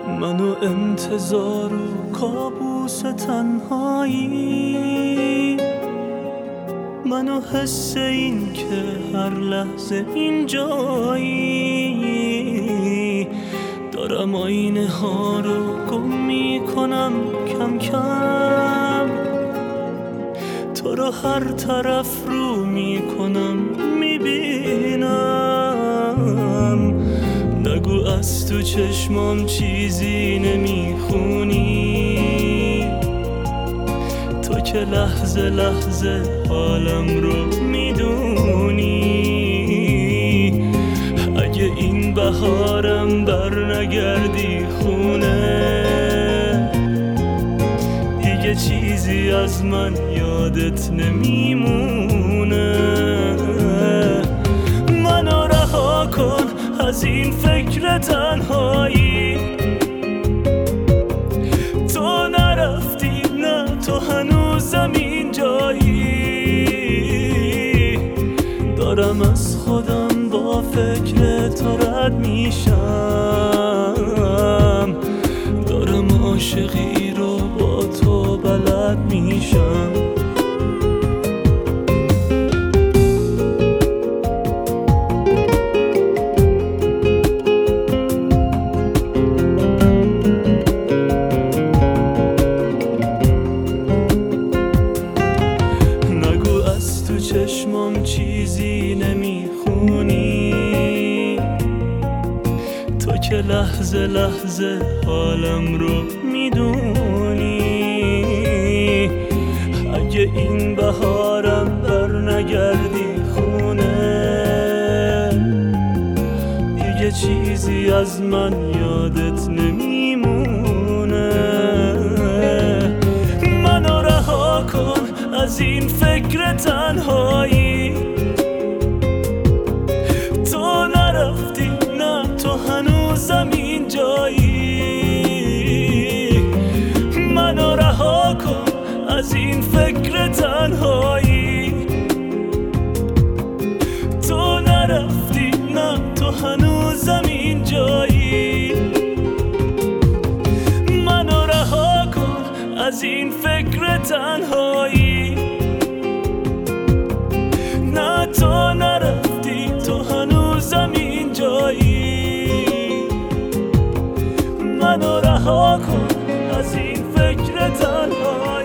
منو انتظار و کابوس تنهایی، منو حس این که هر لحظه اینجایی. دارم آینه ها رو گم میکنم کم کم، تو رو هر طرف رو میکنم میبینم. نگو از تو چشمام چیزی نمیخونی، تو که لحظه لحظه حالم رو میدونی. اگه این بهارم بر نگردی خونه، دیگه چیزی از من یادت نمیمونه. منو رها کن از این فکر تنهایی، تو نرفتی، نه تو هنوزم اینجایی. دارم از خودم با فکر تو رد میشم، دارم عاشقی رو با تو بلد میشم. چشمام چیزی نمیخونی، تو که لحظه لحظه حالم رو میدونی. اگه این بهارم بر نگردی خونه، دیگه چیزی از من یادت نمیمونه. منو رها کن از این فکر تنهایی، تو نرفتی، نه تو هنوزم اینجایی. منو رها کن از این فکر تنهایی، تو نرفتی، نه تو هنوزم اینجایی. منو رها کن از این فکر تنهایی، نه تو نرفتی، تو هنوزم اینجایی. منو رها کن از این فکر تنهایی.